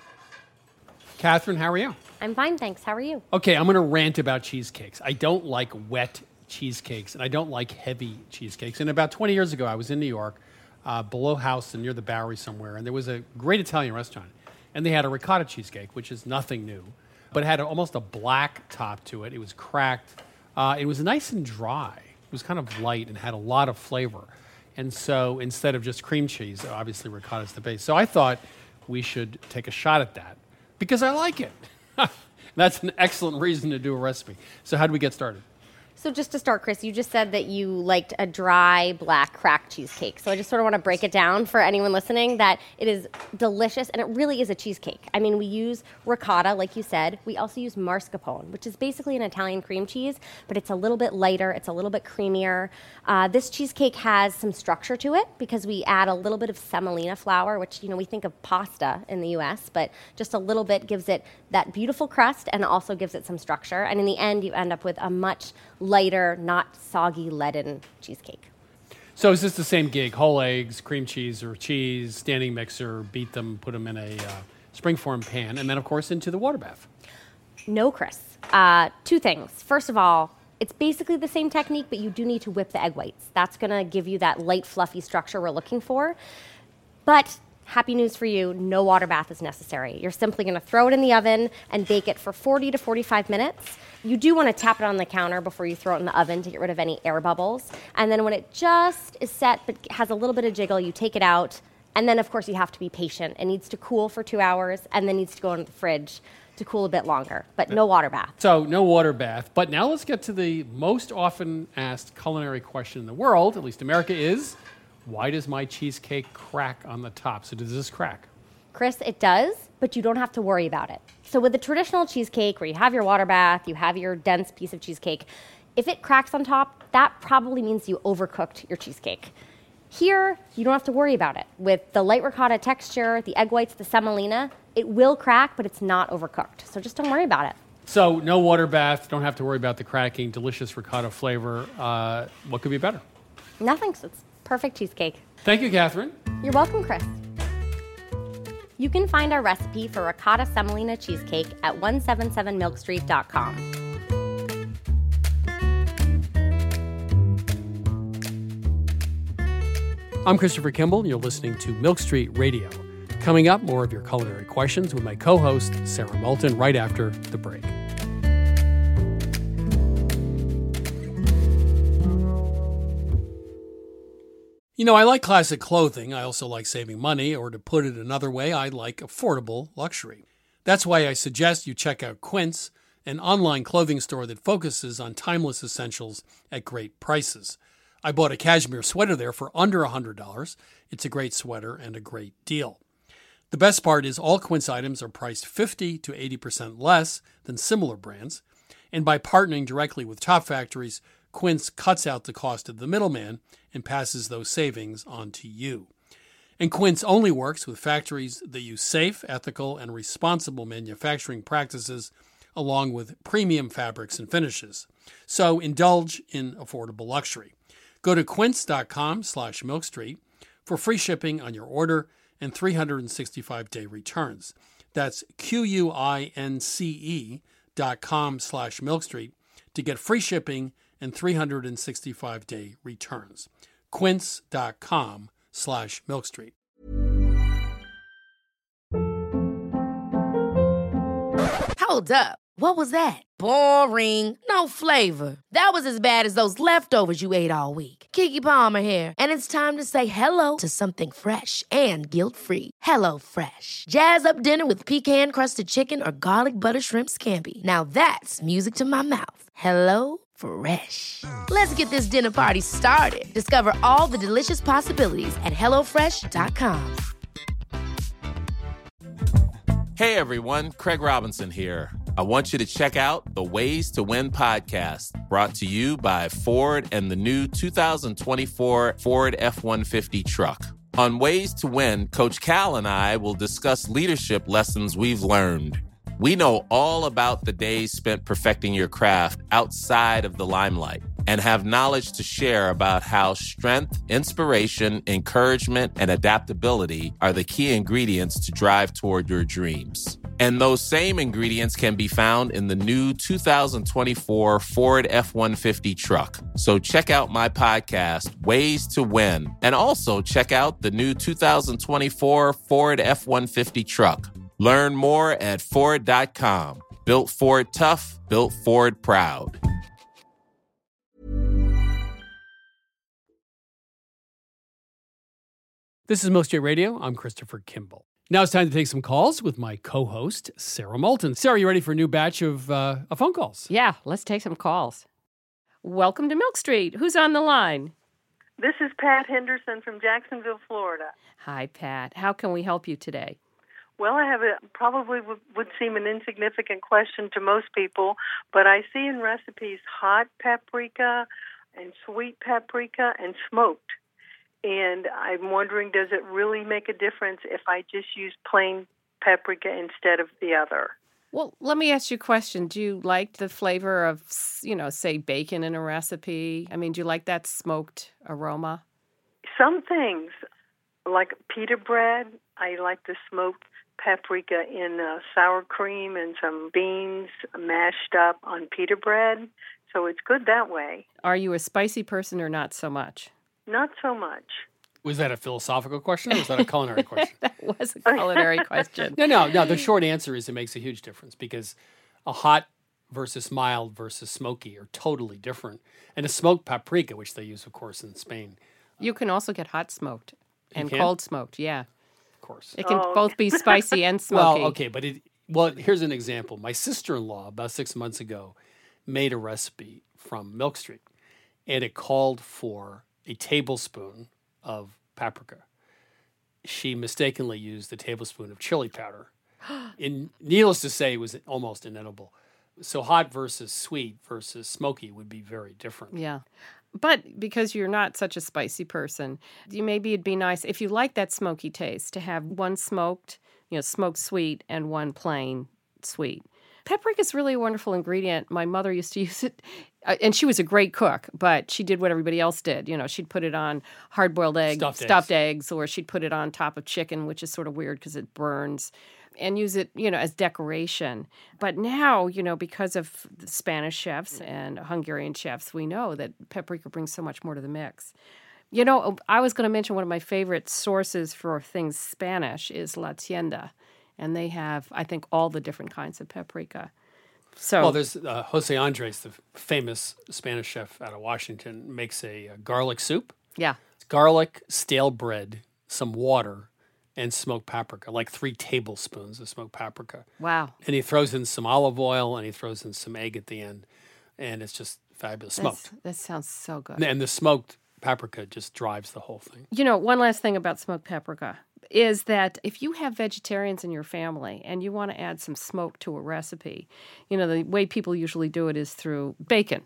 Catherine, how are you?
I'm fine, thanks. How are you?
Okay, I'm going to rant about cheesecakes. I don't like wet cheesecakes, and I don't like heavy cheesecakes. And about 20 years ago, I was in New York, below house and near the Bowery somewhere, and there was a great Italian restaurant. And they had a ricotta cheesecake, which is nothing new, but it had almost a black top to it. It was cracked. It was nice and dry. It was kind of light and had a lot of flavor. And so instead of just cream cheese, obviously ricotta is the base. So I thought we should take a shot at that because I like it. That's an excellent reason to do a recipe. So how do we get started?
So just to start, Chris, you just said that you liked a dry, black, cracked cheesecake. So I just sort of want to break it down for anyone listening that it is delicious, and it really is a cheesecake. I mean, we use ricotta, like you said. We also use mascarpone, which is basically an Italian cream cheese, but it's a little bit lighter. It's a little bit creamier. This cheesecake has some structure to it because we add a little bit of semolina flour, which, we think of pasta in the U.S., but just a little bit gives it that beautiful crust and also gives it some structure. And in the end, you end up with a much lighter, not soggy, leaden cheesecake.
So is this the same gig? Whole eggs, cream cheese or cheese, standing mixer, beat them, put them in a springform pan, and then, of course, into the water bath?
No, Chris. 2 things. First of all, it's basically the same technique, but you do need to whip the egg whites. That's going to give you that light, fluffy structure we're looking for. But happy news for you, no water bath is necessary. You're simply going to throw it in the oven and bake it for 40 to 45 minutes. You do want to tap it on the counter before you throw it in the oven to get rid of any air bubbles. And then when it just is set but has a little bit of jiggle, you take it out. And then, of course, you have to be patient. It needs to cool for 2 hours and then needs to go into the fridge to cool a bit longer. But no water bath.
So no water bath. But now let's get to the most often asked culinary question in the world, at least America, is why does my cheesecake crack on the top? So does this crack?
Chris, it does, but you don't have to worry about it. So with a traditional cheesecake where you have your water bath, you have your dense piece of cheesecake, if it cracks on top, that probably means you overcooked your cheesecake. Here, you don't have to worry about it. With the light ricotta texture, the egg whites, the semolina, it will crack, but it's not overcooked. So just don't worry about it.
So no water bath, don't have to worry about the cracking, delicious ricotta flavor. What could be better?
Nothing. So it's perfect cheesecake.
Thank you, Catherine.
You're welcome, Chris. You can find our recipe for ricotta semolina cheesecake at 177milkstreet.com.
I'm Christopher Kimball. You're listening to Milk Street Radio. Coming up, more of your culinary questions with my co-host, Sarah Moulton, right after the break. You know, I like classic clothing. I also like saving money, or to put it another way, I like affordable luxury. That's why I suggest you check out Quince, an online clothing store that focuses on timeless essentials at great prices. I bought a cashmere sweater there for under $100. It's a great sweater and a great deal. The best part is all Quince items are priced 50 to 80% less than similar brands. And by partnering directly with top factories, Quince cuts out the cost of the middleman and passes those savings on to you. And Quince only works with factories that use safe, ethical, and responsible manufacturing practices along with premium fabrics and finishes. So indulge in affordable luxury. Go to quince.com/milkstreet for free shipping on your order and 365-day returns. That's QUINCE.com/milkstreet to get free shipping and 365-day returns. Quince.com/milkstreet.
Hold up. What was that? Boring. No flavor. That was as bad as those leftovers you ate all week. Keke Palmer here, and it's time to say hello to something fresh and guilt-free. Hello Fresh. Jazz up dinner with pecan-crusted chicken or garlic butter shrimp scampi. Now that's music to my mouth. Hello Fresh. Let's get this dinner party started. Discover all the delicious possibilities at HelloFresh.com.
Hey everyone, Craig Robinson here. I want you to check out the Ways to Win podcast, brought to you by Ford and the new 2024 Ford F-150 truck. On Ways to Win, Coach Cal and I will discuss leadership lessons we've learned. We know all about the days spent perfecting your craft outside of the limelight and have knowledge to share about how strength, inspiration, encouragement, and adaptability are the key ingredients to drive toward your dreams. And those same ingredients can be found in the new 2024 Ford F-150 truck. So check out my podcast, Ways to Win, and also check out the new 2024 Ford F-150 truck. Learn more at Ford.com. Built Ford tough, built Ford proud.
This is Milk Street Radio. I'm Christopher Kimball. Now it's time to take some calls with my co-host, Sarah Moulton. Sarah, you ready for a new batch of phone calls?
Yeah, let's take some calls. Welcome to Milk Street. Who's on the line?
This is Pat Henderson from Jacksonville, Florida.
Hi, Pat. How can we help you today?
Well, I have probably would seem an insignificant question to most people, but I see in recipes hot paprika and sweet paprika and smoked. And I'm wondering, does it really make a difference if I just use plain paprika instead of the other?
Well, let me ask you a question. Do you like the flavor of, say, bacon in a recipe? I mean, do you like that smoked aroma?
Some things, like pita bread, I like the smoked paprika in sour cream and some beans mashed up on pita bread. So it's good that way.
Are you a spicy person or not so much?
Not so much.
Was that a philosophical question or was that a culinary question?
That was a culinary question.
No. The short answer is it makes a huge difference because a hot versus mild versus smoky are totally different. And a smoked paprika, which they use, of course, in Spain.
You can also get hot smoked and cold smoked, yeah.
Of course.
It can both be spicy and smoky.
Well, okay, but here's an example. My sister-in-law, about 6 months ago, made a recipe from Milk Street, and it called for a tablespoon of paprika. She mistakenly used a tablespoon of chili powder. And needless to say, it was almost inedible. So hot versus sweet versus smoky would be very different.
Yeah. But because you're not such a spicy person, maybe it'd be nice, if you like that smoky taste, to have one smoked, smoked sweet and one plain sweet. Paprika is really a wonderful ingredient. My mother used to use it, and she was a great cook, but she did what everybody else did. She'd put it on hard-boiled eggs, stuffed eggs, or she'd put it on top of chicken, which is sort of weird because it burns, and use it, as decoration. But now, because of the Spanish chefs and Hungarian chefs, we know that paprika brings so much more to the mix. I was going to mention one of my favorite sources for things Spanish is La Tienda. And they have, I think, all the different kinds of paprika.
Well, there's Jose Andres, the famous Spanish chef out of Washington, makes a garlic soup.
Yeah.
It's garlic, stale bread, some water, and smoked paprika, like 3 tablespoons of smoked paprika.
Wow.
And he throws in some olive oil, and he throws in some egg at the end. And it's just fabulous. Smoked.
That sounds so good.
And the smoked paprika just drives the whole thing.
One last thing about smoked paprika is that if you have vegetarians in your family and you want to add some smoke to a recipe, the way people usually do it is through bacon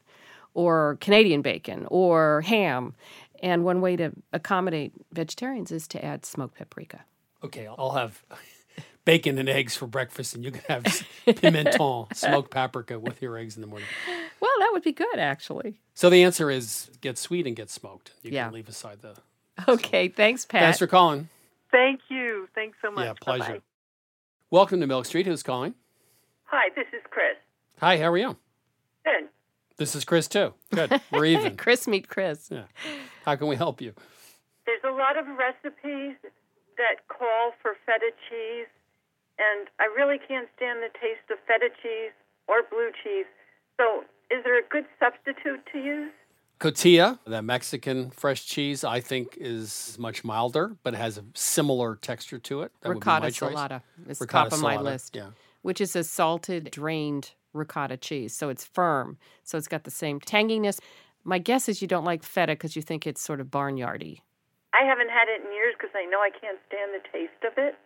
or Canadian bacon or ham. And one way to accommodate vegetarians is to add smoked paprika.
Okay, I'll have bacon and eggs for breakfast, and you can have pimenton, smoked paprika with your eggs in the morning.
Well, that would be good, actually.
So the answer is get sweet and get smoked. You can leave aside the...
Okay, thanks, Pat.
Thanks for calling.
Thank you. Thanks so much.
Yeah, pleasure.
Bye-bye.
Welcome to Milk Street. Who's calling?
Hi, this is Chris.
Hi, how are you?
Good.
This is Chris, too. Good. We're even.
Chris meet Chris.
Yeah. How can we help you?
There's a lot of recipes that call for feta cheese, and I really can't stand the taste of feta cheese or blue cheese. So is there a good substitute to use?
Cotija, that Mexican fresh cheese, I think is much milder, but it has a similar texture to it. That
Ricotta
would be my choice.
salata is
Ricotta
top of my
salata,
list,
yeah.
which is a salted, drained ricotta cheese. So it's firm. So it's got the same tanginess. My guess is you don't like feta because you think it's sort of barnyardy.
I haven't had it in years because I know I can't stand the taste of it.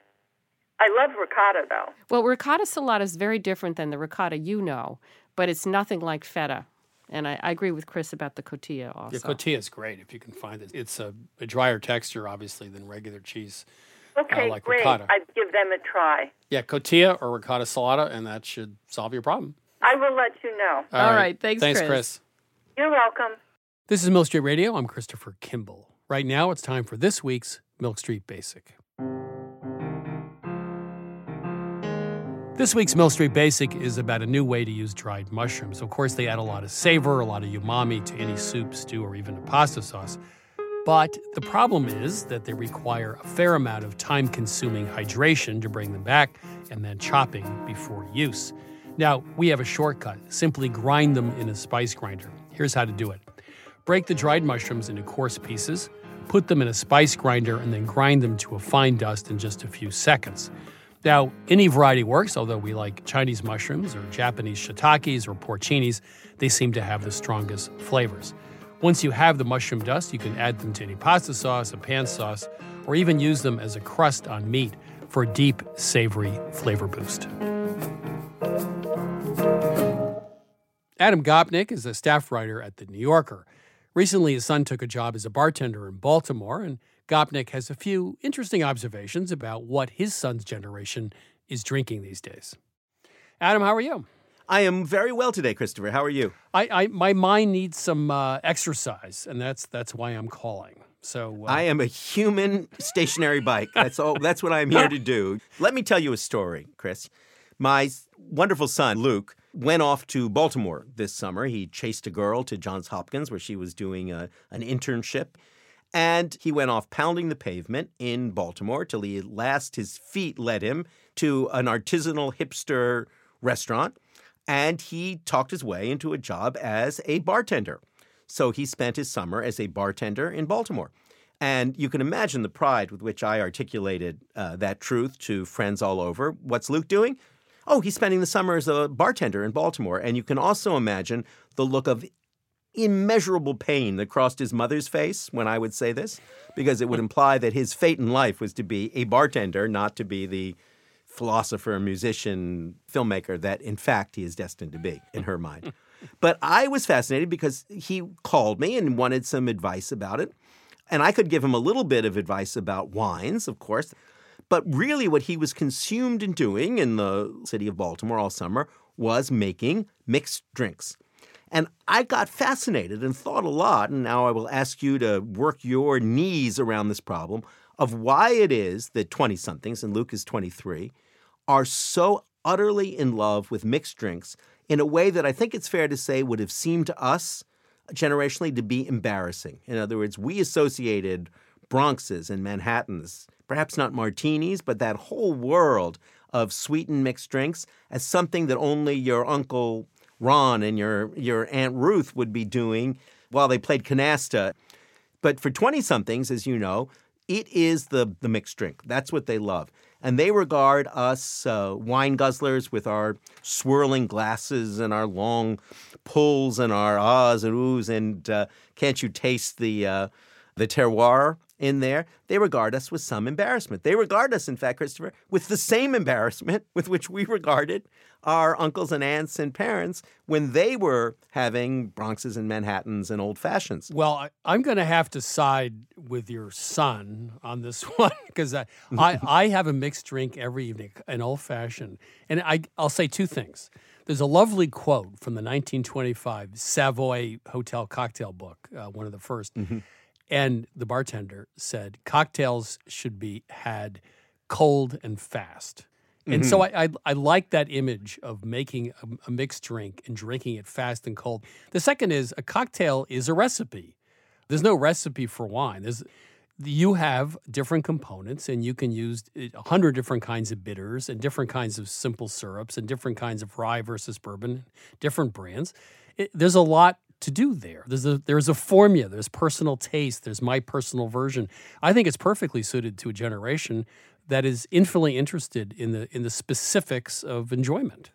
I love ricotta, though.
Well, ricotta salata is very different than the ricotta but it's nothing like feta. And I agree with Chris about the cotija also.
Yeah, cotija is great if you can find it. It's a drier texture, obviously, than regular cheese.
Okay,
like
great.
ricotta.
I'd give them a try.
Yeah, cotija or ricotta salata, and that should solve your problem.
I will let you know.
All right. Thanks,
Chris.
You're welcome.
This is Milk Street Radio. I'm Christopher Kimball. Right now, it's time for this week's Milk Street Basic. This week's Milk Street Basic is about a new way to use dried mushrooms. Of course, they add a lot of savor, a lot of umami to any soup, stew, or even a pasta sauce. But the problem is that they require a fair amount of time-consuming hydration to bring them back and then chopping before use. Now, we have a shortcut. Simply grind them in a spice grinder. Here's how to do it. Break the dried mushrooms into coarse pieces, put them in a spice grinder, and then grind them to a fine dust in just a few seconds. Now, any variety works, although we like Chinese mushrooms or Japanese shiitakes or porcinis. They seem to have the strongest flavors. Once you have the mushroom dust, you can add them to any pasta sauce, a pan sauce, or even use them as a crust on meat for a deep, savory flavor boost. Adam Gopnik is a staff writer at The New Yorker. Recently, his son took a job as a bartender in Baltimore, and Gopnik has a few interesting observations about what his son's generation is drinking these days. Adam, how are you?
I am very well today, Christopher. How are you?
My mind needs some exercise, and that's why I'm calling. So
I am a human stationary bike. That's all. That's what I'm here to do. Let me tell you a story, Chris. My wonderful son, Luke, went off to Baltimore this summer. He chased a girl to Johns Hopkins where she was doing an internship. And he went off pounding the pavement in Baltimore till his feet led him to an artisanal hipster restaurant. And he talked his way into a job as a bartender. So he spent his summer as a bartender in Baltimore. And you can imagine the pride with which I articulated that truth to friends all over. What's Luke doing? Oh, he's spending the summer as a bartender in Baltimore. And you can also imagine the look of immeasurable pain that crossed his mother's face when I would say this, because it would imply that his fate in life was to be a bartender, not to be the philosopher, musician, filmmaker that, in fact, he is destined to be in her mind. But I was fascinated because he called me and wanted some advice about it. And I could give him a little bit of advice about wines, of course. But really what he was consumed in doing in the city of Baltimore all summer was making mixed drinks. And I got fascinated and thought a lot, and now I will ask you to work your knees around this problem of why it is that 20-somethings, and Luke is 23, are so utterly in love with mixed drinks in a way that I think it's fair to say would have seemed to us generationally to be embarrassing. In other words, we associated Bronxes and Manhattans, perhaps not martinis, but that whole world of sweetened mixed drinks as something that only your Uncle Ron and your Aunt Ruth would be doing while they played canasta. But for 20-somethings, as you know, it is the mixed drink. That's what they love. And they regard us wine guzzlers with our swirling glasses and our long pulls and our ahs and oohs and can't you taste the terroir in there? They regard us with some embarrassment. They regard us, in fact, Christopher, with the same embarrassment with which we regarded our uncles and aunts and parents when they were having Bronxes and Manhattans and Old Fashions.
Well, I'm going to have to side with your son on this one because I have a mixed drink every evening, an Old Fashioned. And I'll say two things. There's a lovely quote from the 1925 Savoy Hotel cocktail book, one of the first. Mm-hmm. And the bartender said, cocktails should be had cold and fast. And so I like that image of making a mixed drink and drinking it fast and cold. The second is a cocktail is a recipe. There's no recipe for wine. You have different components, and you can use 100 different kinds of bitters and different kinds of simple syrups and different kinds of rye versus bourbon, different brands. There's a lot to do there. There's a formula. There's personal taste. There's my personal version. I think it's perfectly suited to a generation that is infinitely interested in the specifics of enjoyment.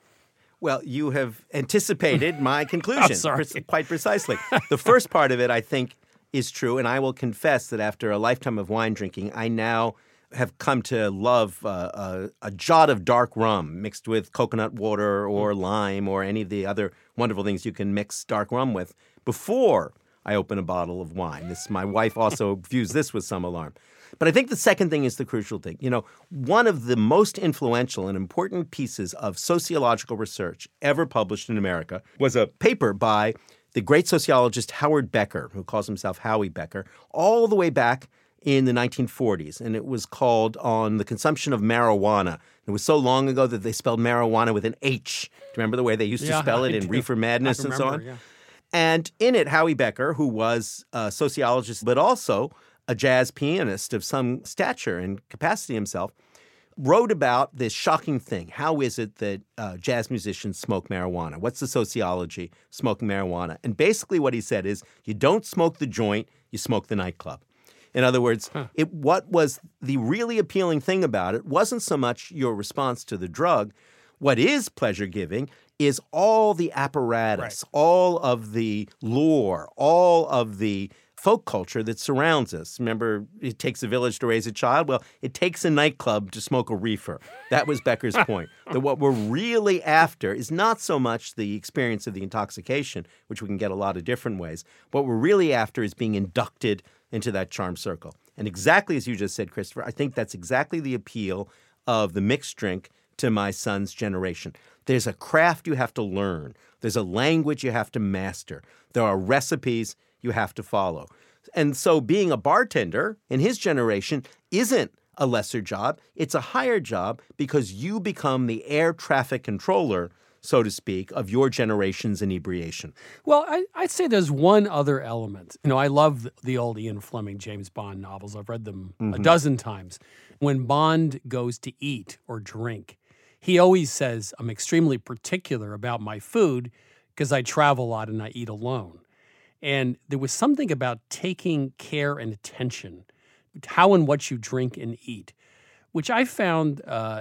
Well, you have anticipated my conclusion quite precisely. The first part of it, I think, is true, and I will confess that after a lifetime of wine drinking, I now have come to love a jot of dark rum mixed with coconut water or lime or any of the other wonderful things you can mix dark rum with before I open a bottle of wine. My wife also views this with some alarm. But I think the second thing is the crucial thing. You know, one of the most influential and important pieces of sociological research ever published in America was a paper by the great sociologist Howard Becker, who calls himself Howie Becker, all the way back in the 1940s. And it was called On the Consumption of Marijuana. It was so long ago that they spelled marijuana with an H. Do you remember the way they used to spell it in Reefer Madness and so on? Yeah. And in it, Howie Becker, who was a sociologist but also a jazz pianist of some stature and capacity himself, wrote about this shocking thing. How is it that jazz musicians smoke marijuana? What's the sociology of smoking marijuana? And basically what he said is, you don't smoke the joint, you smoke the nightclub. In other words, what was the really appealing thing about it wasn't so much your response to the drug. What is pleasure-giving is all the apparatus, all of the lore, all of the folk culture that surrounds us. Remember, it takes a village to raise a child. Well, it takes a nightclub to smoke a reefer. That was Becker's point. That what we're really after is not so much the experience of the intoxication, which we can get a lot of different ways. What we're really after is being inducted into that charm circle. And exactly as you just said, Christopher, I think that's exactly the appeal of the mixed drink to my son's generation. There's a craft you have to learn. There's a language you have to master. There are recipes you have to follow. And so being a bartender in his generation isn't a lesser job. It's a higher job because you become the air traffic controller, so to speak, of your generation's inebriation.
Well, I'd say there's one other element. You know, I love the old Ian Fleming James Bond novels. I've read them a dozen times. When Bond goes to eat or drink, he always says, I'm extremely particular about my food because I travel a lot and I eat alone. And there was something about taking care and attention, how and what you drink and eat, which I found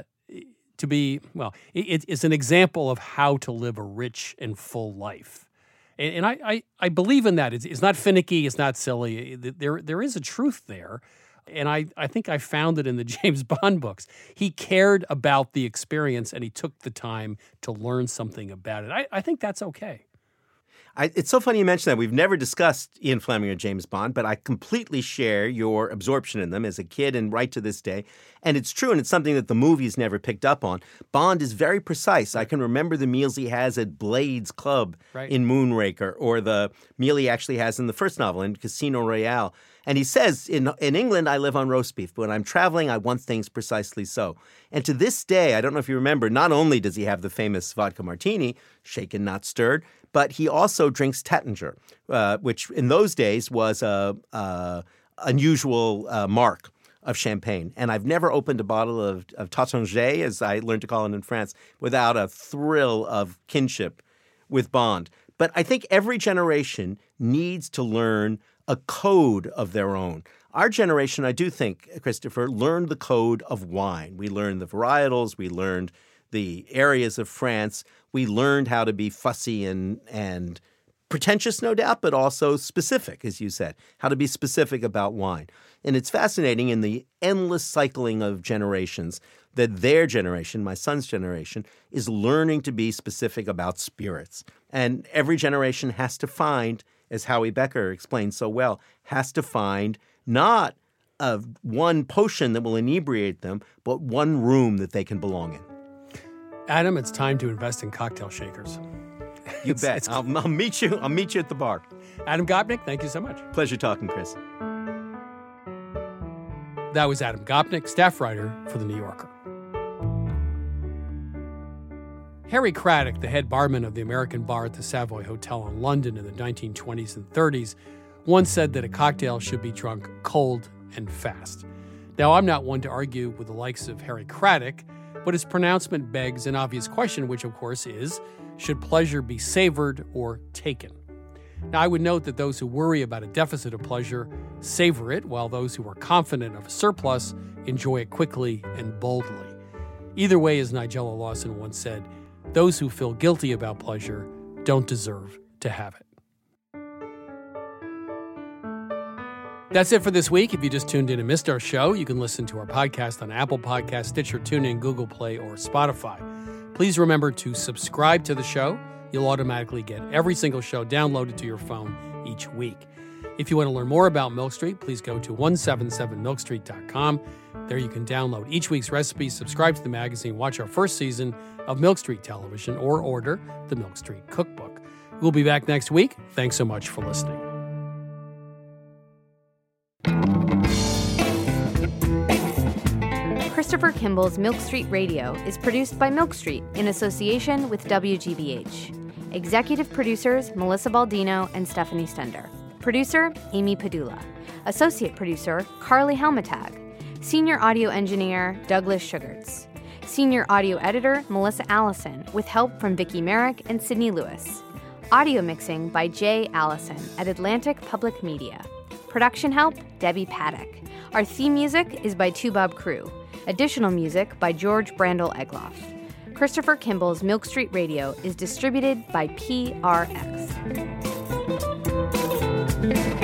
to be, well, it's an example of how to live a rich and full life. And I believe in that. It's not finicky. It's not silly. There is a truth there. And I think I found it in the James Bond books. He cared about the experience and he took the time to learn something about it. I think that's okay.
It's so funny you mention that. We've never discussed Ian Fleming or James Bond, but I completely share your absorption in them as a kid and right to this day. And it's true, and it's something that the movies never picked up on. Bond is very precise. I can remember the meals he has at Blade's Club in Moonraker, or the meal he actually has in the first novel, in Casino Royale. And he says, in England, I live on roast beef, but when I'm traveling, I want things precisely so. And to this day, I don't know if you remember, not only does he have the famous vodka martini, shaken, not stirred, but he also drinks Taittinger, which in those days was a unusual mark of champagne. And I've never opened a bottle of Taittinger, as I learned to call it in France, without a thrill of kinship with Bond. But I think every generation needs to learn a code of their own. Our generation, I do think, Christopher, learned the code of wine. We learned the varietals. We learned the areas of France. We learned how to be fussy and pretentious, no doubt, but also specific, as you said, how to be specific about wine. And it's fascinating in the endless cycling of generations that their generation, my son's generation, is learning to be specific about spirits. And every generation has to find, as Howie Becker explained so well, has to find not one potion that will inebriate them, but one room that they can belong in.
Adam, it's time to invest in cocktail shakers.
You bet. I'll meet you. I'll meet you at the bar.
Adam Gopnik, thank you so much.
Pleasure talking, Chris.
That was Adam Gopnik, staff writer for The New Yorker. Harry Craddock, the head barman of the American bar at the Savoy Hotel in London in the 1920s and 30s, once said that a cocktail should be drunk cold and fast. Now, I'm not one to argue with the likes of Harry Craddock, but his pronouncement begs an obvious question, which, of course, is, should pleasure be savored or taken? Now, I would note that those who worry about a deficit of pleasure savor it, while those who are confident of a surplus enjoy it quickly and boldly. Either way, as Nigella Lawson once said, those who feel guilty about pleasure don't deserve to have it. That's it for this week. If you just tuned in and missed our show, you can listen to our podcast on Apple Podcasts, Stitcher, TuneIn, Google Play, or Spotify. Please remember to subscribe to the show. You'll automatically get every single show downloaded to your phone each week. If you want to learn more about Milk Street, please go to 177milkstreet.com. There you can download each week's recipe, subscribe to the magazine, watch our first season of Milk Street Television, or order the Milk Street Cookbook. We'll be back next week. Thanks so much for listening.
Christopher Kimball's Milk Street Radio is produced by Milk Street in association with WGBH. Executive producers Melissa Baldino and Stephanie Stender. Producer Amy Padula. Associate producer Carly Helmetag. Senior audio engineer Douglas Sugarts. Senior audio editor Melissa Allison with help from Vicki Merrick and Sydney Lewis. Audio mixing by Jay Allison at Atlantic Public Media. Production help Debbie Paddock. Our theme music is by Two Bob Crew. Additional music by George Brandel Egloff. Christopher Kimball's Milk Street Radio is distributed by PRX.